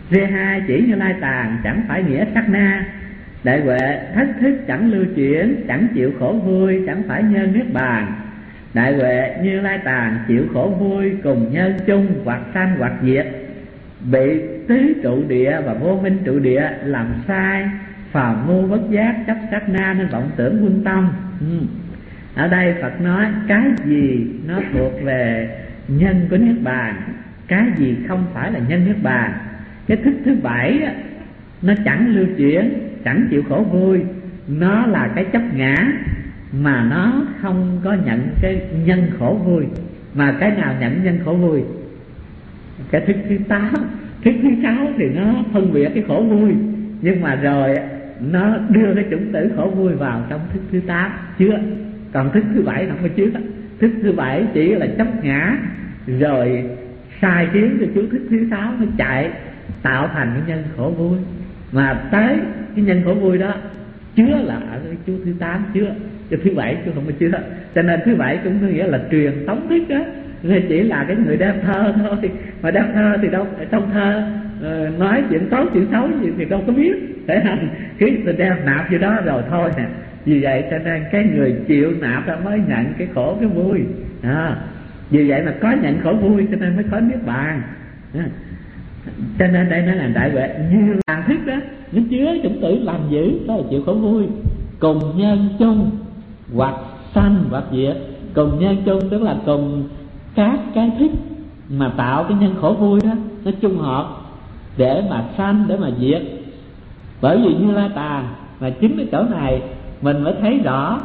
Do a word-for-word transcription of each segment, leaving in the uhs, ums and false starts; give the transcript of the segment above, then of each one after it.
rê hai chỉ Như Lai Tàn chẳng phải nghĩa sát na. Đại huệ thất thức chẳng lưu chuyển, chẳng chịu khổ vui, chẳng phải nhân niết bàn. Đại huệ Như Lai Tàn chịu khổ vui, cùng nhân chung hoặc sanh hoặc diệt. Bị tứ trụ địa và vô minh trụ địa làm sai, phàm ngu bất giác chấp sát na nên vọng tưởng quân tâm. ừ. Ở đây Phật nói cái gì nó thuộc về nhân của niết bàn, cái gì không phải là nhân niết bàn. Cái thức thứ bảy á, nó chẳng lưu chuyển, chẳng chịu khổ vui, nó là cái chấp ngã mà nó không có nhận cái nhân khổ vui. Mà cái nào nhận nhân khổ vui? Cái thức thứ tám. Thức thứ sáu thì nó phân biệt cái khổ vui, nhưng mà rồi nó đưa cái chủng tử khổ vui vào trong thức thứ tám chứa. Còn thức thứ bảy không có chứa. Thức thứ bảy chỉ là chấp ngã, rồi sai khiến cho chú thức thứ sáu nó chạy tạo thành cái nhân khổ vui. Mà tới cái nhân khổ vui đó chứa là ở cái chú thứ tám chứa, chứ thứ bảy chứ không có chứa. Cho nên thứ bảy cũng có nghĩa là truyền tống thức đó, chỉ là cái người đem thơ thôi. Mà đem thơ thì đâu, trong thơ uh, nói chuyện tốt chuyện xấu gì thì đâu có biết, để hành cứ đem nạp vô đó rồi thôi nè. Vì vậy cho nên cái người chịu nạp ra mới nhận cái khổ cái vui. à, Vì vậy mà có nhận khổ vui cho nên mới có niết bàn. à. Cho nên đây nó là đại huệ Như Lai thức đó, nó chứa chủng tử làm dữ, đó là chịu khổ vui. Cùng nhân chung hoặc sanh hoặc diệt. Cùng nhân chung tức là cùng các cái thức mà tạo cái nhân khổ vui đó, nó chung hợp để mà sanh, để mà diệt. Bởi vì Như Lai Tàn mà chính cái chỗ này mình mới thấy rõ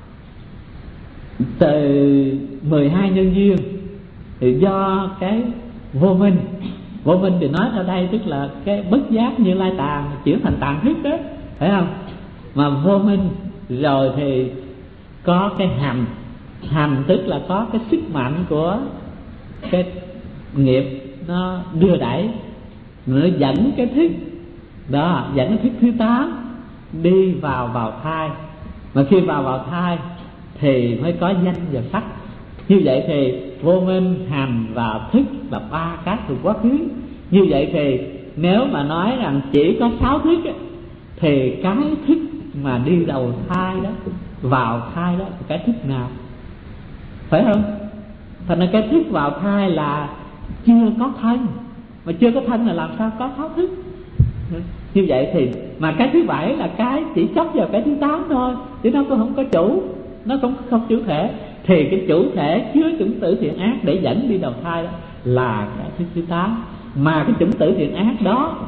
từ mười hai nhân duyên thì do cái vô minh. Vô minh thì nói ở đây tức là cái bất giác Như Lai Tàn chuyển thành tàn thức đó, phải không? Mà vô minh rồi thì có cái hành. Hành tức là có cái sức mạnh của cái nghiệp nó đưa đẩy, nó dẫn cái thức đó, dẫn cái thức thứ tám đi vào vào thai. Mà khi vào vào thai thì mới có danh và sắc. Như vậy thì vô minh, hành và thức là ba cái từ quá khứ. Như vậy thì nếu mà nói rằng chỉ có sáu thức ấy, thì cái thức mà đi đầu thai đó, vào thai đó là cái thức nào? Phải không? Thành ra cái thức vào thai là chưa có thân. Mà chưa có thân là làm sao có sáu thức? Như vậy thì mà cái thứ bảy là cái chỉ chấp vào cái thứ tám thôi, chứ nó cũng không có chủ, nó cũng không chủ thể. Thì cái chủ thể chứa chủng tử thiện ác để dẫn đi đầu thai đó là cái thứ thứ tám. Mà cái chủng tử thiện ác đó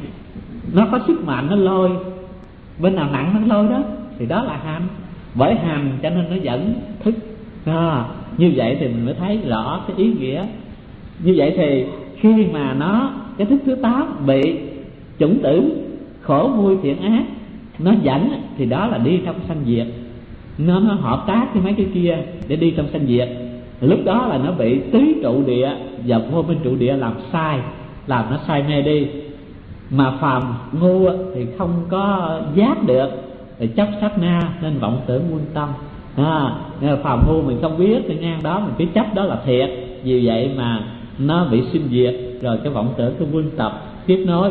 nó có sức mạnh, nó lôi bên nào nặng nó lôi đó, thì đó là hành. Bởi hành cho nên nó dẫn thức. à, Như vậy thì mình mới thấy rõ cái ý nghĩa. Như vậy thì khi mà nó cái thức thứ tám bị chủng tử khổ vui thiện ác nó dẫn thì đó là đi trong sanh diệt. Nó, nó hợp tác với mấy cái kia để đi trong sanh diệt. Lúc đó là nó bị tứ trụ địa và vô minh trụ địa làm sai, làm nó sai mê đi. Mà phàm ngu thì không có giác được, thì chấp sát na nên vọng tưởng quân tâm. à, Phàm ngu mình không biết thì ngang đó mình cứ chấp đó là thiệt, vì vậy mà nó bị sinh diệt. Rồi cái vọng tưởng cái quân tập tiếp nối.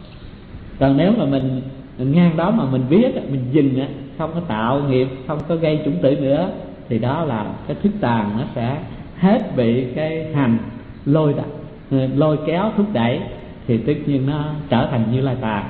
Còn nếu mà mình ngang đó mà mình biết, mình dừng, không có tạo nghiệp, không có gây chủng tử nữa, thì đó là cái thức tàn nó sẽ hết bị cái hành lôi đ... lôi kéo thúc đẩy, thì tất nhiên nó trở thành Như Lai Tàn.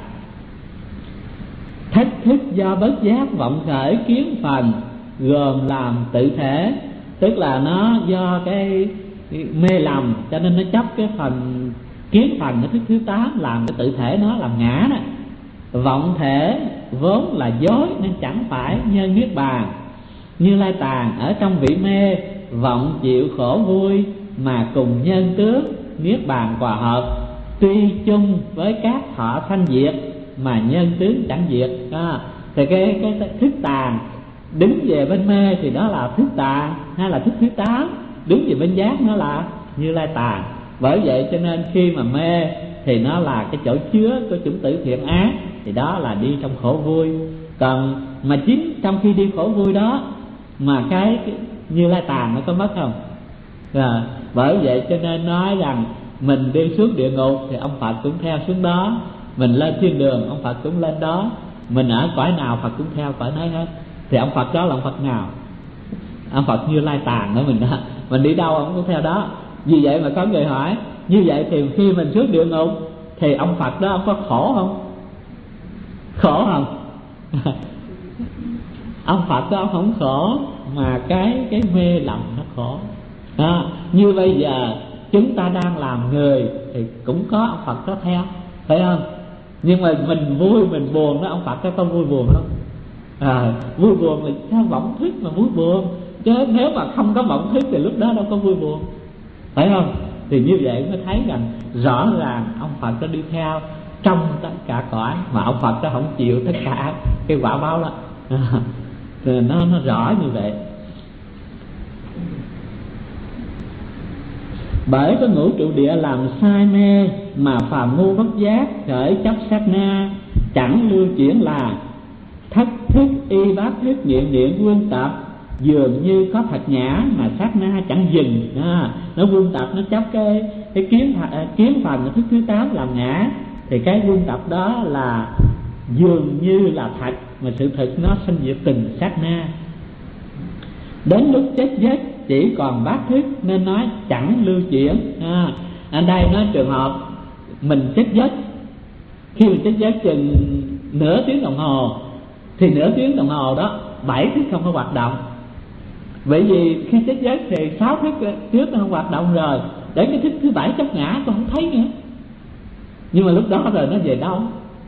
Thất thức do bất giác vọng khởi kiến phần, gồm làm tự thể, tức là nó do cái mê lầm cho nên nó chấp cái phần kiến phần cái thức thứ tám làm cái tự thể nó làm ngã đó. Vọng thể vốn là dối nên chẳng phải nhân niết bàn. Như Lai Tàn ở trong vị mê vọng chịu khổ vui, mà cùng nhân tướng niết bàn hòa hợp, tuy chung với các thọ sanh diệt mà nhân tướng chẳng diệt. à, Thì cái, cái thức tàn đứng về bên mê thì đó là thức tàn, hay là thức thứ tám đứng về bên giác nó là Như Lai Tàn. Bởi vậy cho nên khi mà mê thì nó là cái chỗ chứa của chủng tử thiện ác, thì đó là đi trong khổ vui. Còn mà chính trong khi đi khổ vui đó mà cái, cái Như Lai Tàn nó có mất không? À, bởi vậy cho nên nói rằng mình đi xuống địa ngục thì ông Phật cũng theo xuống đó, mình lên thiên đường ông Phật cũng lên đó, mình ở cõi nào Phật cũng theo cõi đấy hết. Thì ông Phật đó là ông Phật nào? Ông Phật Như Lai Tàng đó mình đó. Mình đi đâu ông cũng theo đó. Vì vậy mà có người hỏi, như vậy thì khi mình xuống địa ngục thì ông Phật đó ông có khổ không? Khổ không? Ông Phật đó ông không khổ, mà cái cái mê lầm nó khổ. À, như bây giờ chúng ta đang làm người thì cũng có ông Phật đó theo, phải không? Nhưng mà mình vui mình buồn đó, ông Phật đó có vui buồn không? À, vui buồn là theo vọng thức mà vui buồn, chứ nếu mà không có vọng thức thì lúc đó đâu có vui buồn, phải không? Thì như vậy mới thấy rằng rõ ràng ông Phật đó đi theo trong tất cả cõi, mà ông Phật đó không chịu tất cả cái quả báo đó. À, thì nó nó rõ như vậy. Bởi có ngũ trụ địa làm sai mê, mà phàm ngu bất giác khởi chấp sát na, chẳng lưu chuyển là thất thức y bát thức nghiện nghiện quân tập, dường như có thật nhã mà sát na chẳng dừng. À, nó quân tập nó chấp cái cái kiến kiến phần của thức thứ tám làm ngã, thì cái quân tập đó là dường như là thật, mà sự thực nó sinh diệt từng sát na. Đến lúc chết giấc chỉ còn bát thức nên nói chẳng lưu chuyển. À, ở đây nói trường hợp mình chết giấc, khi mình chết giấc chừng nửa tiếng đồng hồ thì nửa tiếng đồng hồ đó bảy thức không có hoạt động. Bởi vì khi chết giấc thì sáu thức trước nó không hoạt động rồi, đến cái thức thứ bảy chấp ngã tôi không thấy nữa. Nhưng mà lúc đó rồi nó về đâu?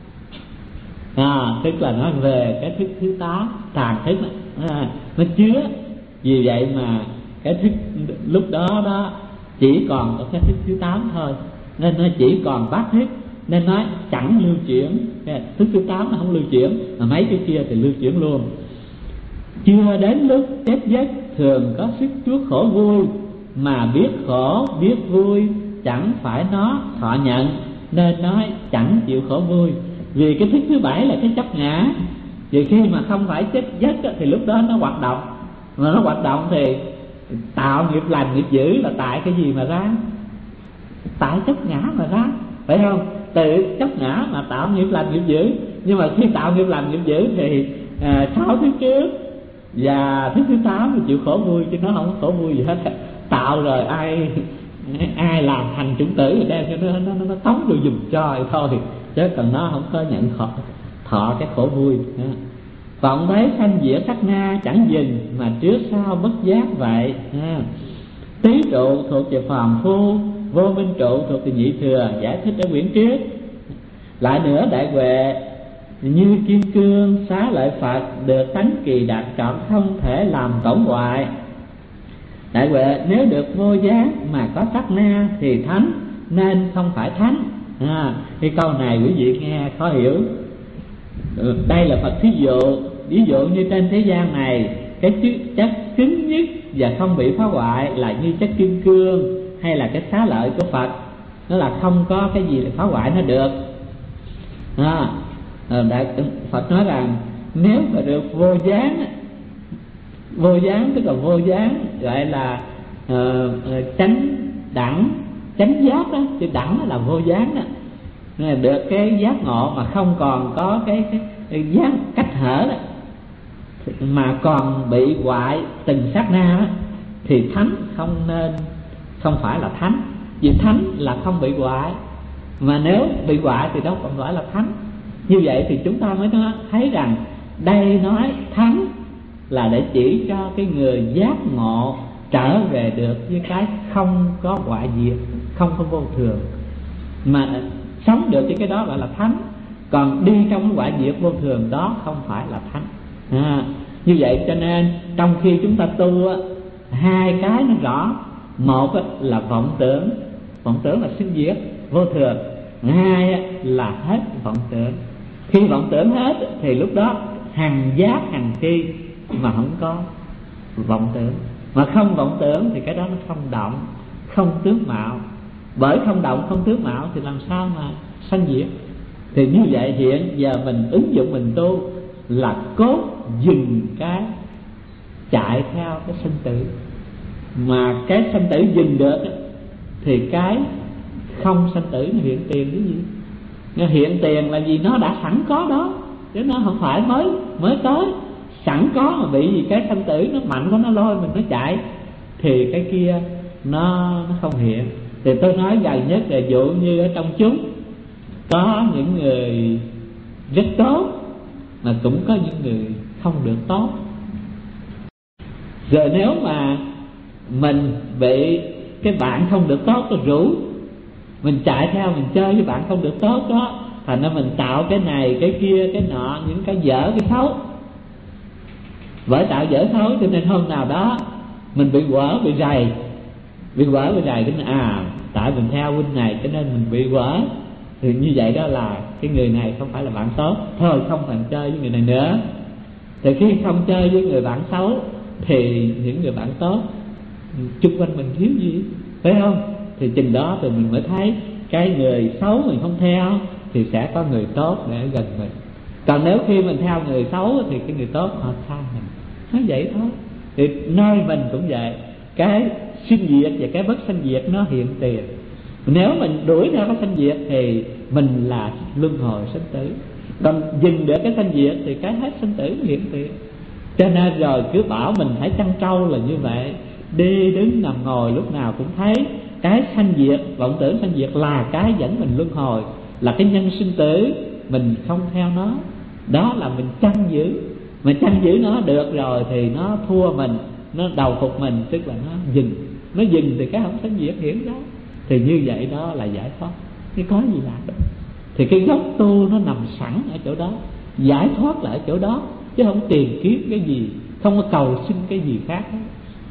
À, tức là nói về cái thức thứ tám tàn thức à, nó chứa. Vì vậy mà cái thức lúc đó đó chỉ còn có cái thức thứ tám thôi, nên nó chỉ còn bát thức, nên nói chẳng lưu chuyển. Thức thứ tám nó không lưu chuyển, mà mấy cái kia thì lưu chuyển luôn. Chưa đến lúc chết giấc thường có sức chuốc khổ vui, mà biết khổ biết vui chẳng phải nó thọ nhận, nên nói chẳng chịu khổ vui. Vì cái thức thứ bảy là cái chấp ngã, vì khi mà không phải chết giấc thì lúc đó nó hoạt động, mà nó hoạt động thì tạo nghiệp lành nghiệp dữ là tại cái gì mà ra? Tại chấp ngã mà ra, phải không? Từ chấp ngã mà tạo nghiệp lành nghiệp dữ. Nhưng mà khi tạo nghiệp lành nghiệp dữ thì à, sáu thứ trước và thứ thứ tám thì chịu khổ vui, chứ nó không có khổ vui gì hết. Tạo rồi ai ai làm thành chủng tử thì đem cho nó nó nó, nó tống vô giùm cho thôi, chứ còn nó không có nhận khổ, thọ cái khổ vui. Vọng thấy sanh diệt sát na chẳng dừng, mà trước sau bất giác vậy. Tý trụ thuộc về phàm phu, vô minh trụ thuộc về nhị thừa, giải thích ở quyển trước. Lại nữa đại huệ như kim cương xá lợi Phật, được tánh kỳ đạt trọn không thể làm tổn hoại. Đại huệ nếu được vô giác mà có sát na thì thánh, nên không phải thánh. À, cái câu này quý vị nghe khó hiểu. Đây là Phật thí dụ. Ví dụ như trên thế gian này, cái chất cứng nhất và không bị phá hoại là như chất kim cương hay là cái xá lợi của Phật, nó là không có cái gì để phá hoại nó được. À, Đại Phật nói rằng nếu mà được vô gián, vô gián tức là vô gián gọi là uh, uh, chánh đẳng, chánh giác đó, chứ đẳng là vô gián đó. Được cái giác ngộ mà không còn có cái, cái, cái giác cách hở đó, mà còn bị hoại từng sát na đó, thì thánh không nên, không phải là thánh. Vì thánh là không bị hoại, mà nếu bị hoại thì đâu còn gọi là thánh. Như vậy thì chúng ta mới nói, thấy rằng đây nói thánh là để chỉ cho cái người giác ngộ trở về được với cái không có hoại diệt, không có vô thường, mà sống được với cái đó gọi là thánh. Còn đi trong cái hoại diệt vô thường đó không phải là thánh. À, như vậy cho nên trong khi chúng ta tu hai cái nó rõ. Một là vọng tưởng, vọng tưởng là sinh diệt vô thường. Hai là hết vọng tưởng. Khi vọng tưởng hết thì lúc đó hằng giác hằng khi mà không có vọng tưởng. Mà không vọng tưởng thì cái đó nó không động, không tướng mạo. Bởi không động không tướng mạo thì làm sao mà sanh diệt. Thì như vậy hiện giờ mình ứng dụng mình tu là cốt dừng cái chạy theo cái sinh tử. Mà cái sinh tử dừng được thì cái không sanh tử nó hiện tiền cái gì? Nó hiện tiền là gì? Nó đã sẵn có đó, chứ nó không phải mới mới tới. Sẵn có mà bị gì cái sanh tử nó mạnh quá, nó lôi mình nó chạy, thì cái kia nó nó không hiện. Thì tôi nói gần nhất là dụ như ở trong chúng có những người rất tốt, mà cũng có những người không được tốt. Rồi nếu mà mình bị cái bạn không được tốt nó rủ, mình chạy theo mình chơi với bạn không được tốt đó, thành ra mình tạo cái này cái kia cái nọ, những cái dở cái xấu. Bởi tạo dở xấu cho nên hôm nào đó mình bị quở bị rầy, bị quở bị rầy, cái à tại mình theo huynh này cho nên mình bị quở. Thì như vậy đó là cái người này không phải là bạn tốt, thôi không cần chơi với người này nữa. Thì khi không chơi với người bạn xấu thì những người bạn tốt chung quanh mình thiếu gì, phải không? Thì chừng đó thì mình mới thấy cái người xấu mình không theo thì sẽ có người tốt để gần mình. Còn nếu khi mình theo người xấu thì cái người tốt họ xa mình. Nó vậy thôi. Thì nơi mình cũng vậy, cái sinh diệt và cái bất sanh diệt nó hiện tiền. Nếu mình đuổi theo cái sanh diệt thì mình là luân hồi sanh tử. Còn dừng được cái sanh diệt thì cái hết sanh tử hiện tiền. Cho nên rồi cứ bảo mình phải chăn trâu là như vậy, đi đứng nằm ngồi lúc nào cũng thấy cái sanh diệt, vọng tưởng sanh diệt là cái dẫn mình luân hồi, là cái nhân sinh tử, mình không theo nó. Đó là mình chăn giữ. Mà chăn giữ nó được rồi thì nó thua mình, nó đầu phục mình, tức là nó dừng. Nó dừng thì cái không sanh diệt hiện đó. Thì như vậy đó là giải thoát. Cái có gì lạ đâu. Thì cái gốc tu nó nằm sẵn ở chỗ đó, giải thoát là ở chỗ đó, chứ không tìm kiếm cái gì, không có cầu xin cái gì khác hết.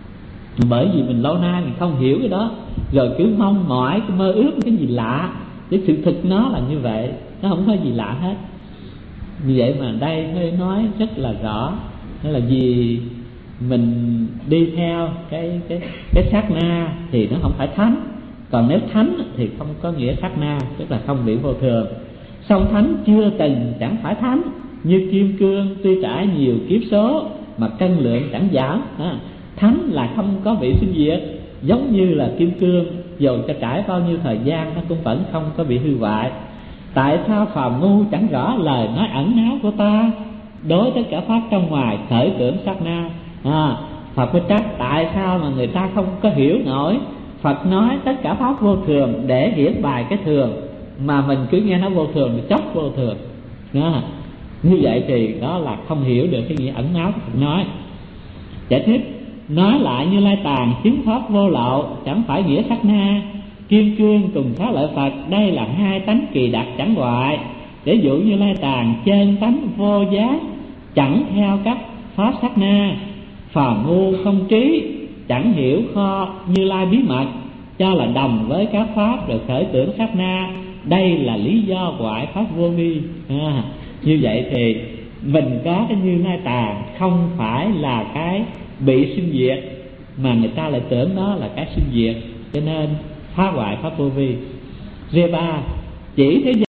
Bởi vì mình lâu nay mình không hiểu cái đó, rồi cứ mong mỏi, cứ mơ ước cái gì lạ. Cái sự thực nó là như vậy, nó không có gì lạ hết. Vì vậy mà đây hơi nói rất là rõ, đó là vì mình đi theo cái cái cái sát na thì nó không phải thánh. Còn nếu thánh thì không có nghĩa sát na, tức là không bị vô thường. Song thánh chưa từng chẳng phải thánh, như kim cương tuy trải nhiều kiếp số mà cân lượng chẳng giảm. Thánh là không có bị sinh diệt, giống như là kim cương, dù cho trải bao nhiêu thời gian nó cũng vẫn không có bị hư hoại. Tại sao phàm ngu chẳng rõ lời nói ẩn náu của ta, đối tất cả pháp trong ngoài khởi tưởng sát na. à, Phật mới trách tại sao mà người ta không có hiểu nổi. Phật nói tất cả pháp vô thường để hiển bài cái thường, mà mình cứ nghe nó vô thường thì chốc vô thường đó. Như vậy thì đó là không hiểu được cái nghĩa ẩn náu của Phật nói. Giải thích nói lại Như Lai Tạng chứng pháp vô lậu chẳng phải nghĩa sát na. Kim cương cùng xá lợi Phật đây là hai tánh kỳ đặc chẳng hoại. Để dụ Như Lai Tạng chân tánh vô giá chẳng theo các pháp sát na. Phàm ngu không trí chẳng hiểu kho Như Lai bí mật, cho là đồng với các pháp rồi khởi tưởng sát na. Đây là lý do hoại pháp vô vi. à, Như vậy thì mình có cái Như Lai Tạng không phải là cái bị sinh diệt, mà người ta lại tưởng đó là cái sinh diệt, cho nên phá hoại pháp vô vi. Rê ba chỉ thế